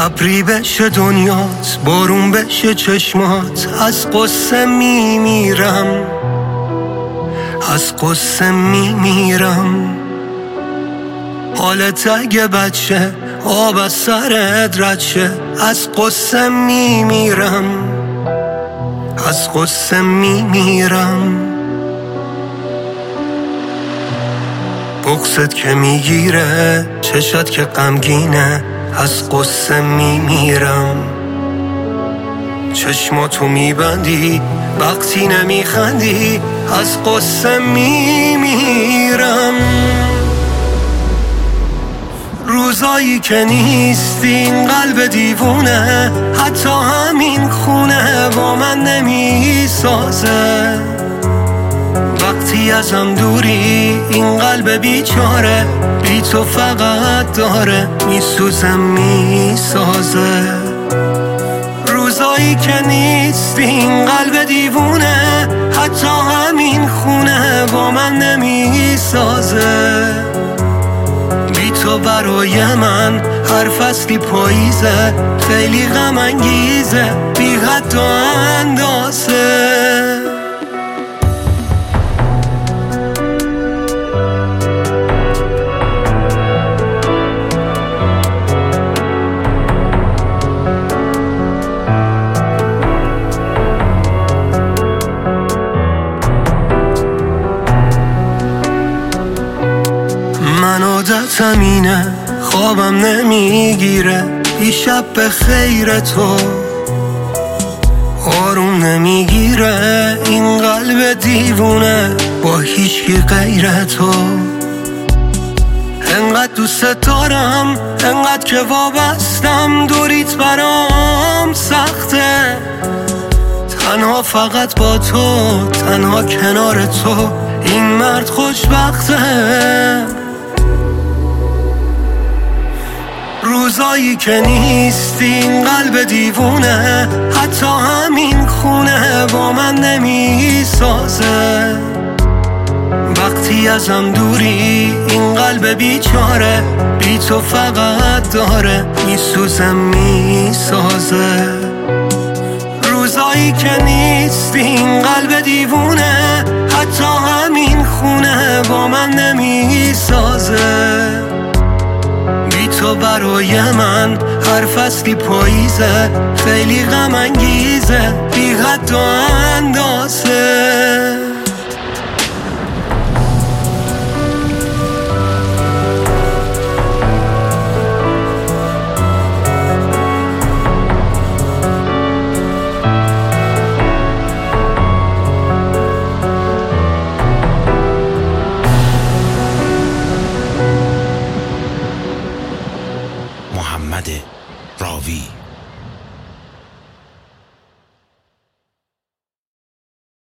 ابری بشه دنیات، بارون بشه چشمات، از قصه میمیرم، از قصه میمیرم. حالت اگه بچه آب از سرت رد شه، از قصه میمیرم، از قصه میمیرم. بغضت که میگیره، چشات که غمگینه، از قصه میمیرم. چشماتو میبندی وقتی نمیخندی، از قصه میمیرم. روزایی که نیستی این قلب دیوونه، حتی همین خونه با من نمیسازه. وقتی ازم دوری این قلب بیچاره، بی تو فقط داره میسوزه میسازه. روزایی که نیستی این قلب دیوونه، حتی همین خونه با من نمیسازه. بی تو برای من هر فصلی پاییزه، خیلی غم انگیزه، بی حد و اندازه. من عادتم اینه، خوابم نمیگیره، دیشب به خیر تو آروم نمیگیره. این قلب دیوونه با هیچکی غیر تو. انقدر دوست دارم، انقدر که وابستم، دوریت برام سخته. تنها فقط با تو، تنها کنار تو، این مرد خوشبخته. روزایی که نیستی این قلب دیوونه، حتی همین خونه با من نمیسازه. وقتی ازم دوری این قلب بیچاره، بی تو فقط داره میسوزه میسازه. روزایی که نیستی این قلب دیوونه، حتی همین خونه با من نمیسازه. تو برای من هر فصلی پاییزه، خیلی غم انگیزه، بی حد و اندازه.